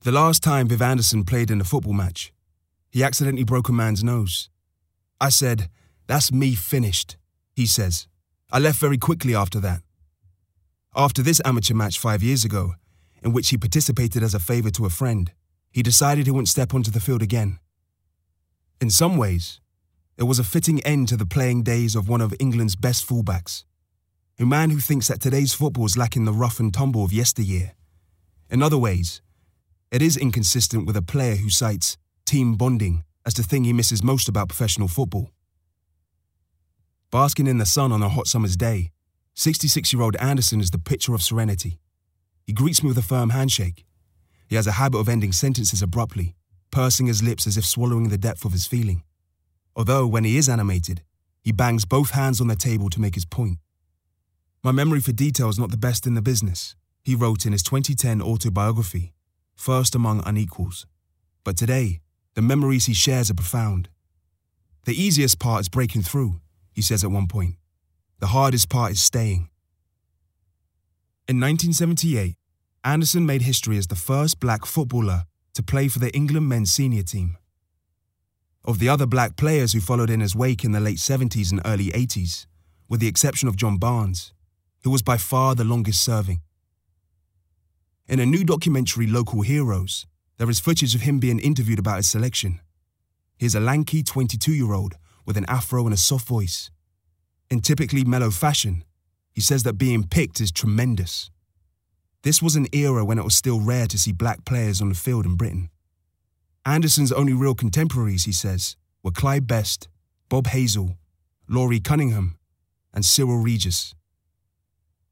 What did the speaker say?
The last time Viv Anderson played in a football match, he accidentally broke a man's nose. I said, "That's me finished," he says. I left very quickly after that. After this amateur match 5 years ago, in which he participated as a favour to a friend, he decided he wouldn't step onto the field again. In some ways, it was a fitting end to the playing days of one of England's best fullbacks, a man who thinks that today's football is lacking the rough and tumble of yesteryear. In other ways, it is inconsistent with a player who cites team bonding as the thing he misses most about professional football. Basking in the sun on a hot summer's day, 66-year-old Anderson is the picture of serenity. He greets me with a firm handshake. He has a habit of ending sentences abruptly, pursing his lips as if swallowing the depth of his feeling. Although, when he is animated, he bangs both hands on the table to make his point. My memory for detail is not the best in the business, he wrote in his 2010 autobiography, First Among Unequals. But today, the memories he shares are profound. The easiest part is breaking through, he says at one point. The hardest part is staying. In 1978, Anderson made history as the first black footballer to play for the England men's senior team. Of the other black players who followed in his wake in the late 70s and early 80s, with the exception of John Barnes, who was by far the longest serving. In a new documentary, Local Heroes, there is footage of him being interviewed about his selection. He is a lanky 22-year-old with an afro and a soft voice. In typically mellow fashion, he says that being picked is tremendous. This was an era when it was still rare to see black players on the field in Britain. Anderson's only real contemporaries, he says, were Clyde Best, Bob Hazel, Laurie Cunningham, and Cyril Regis.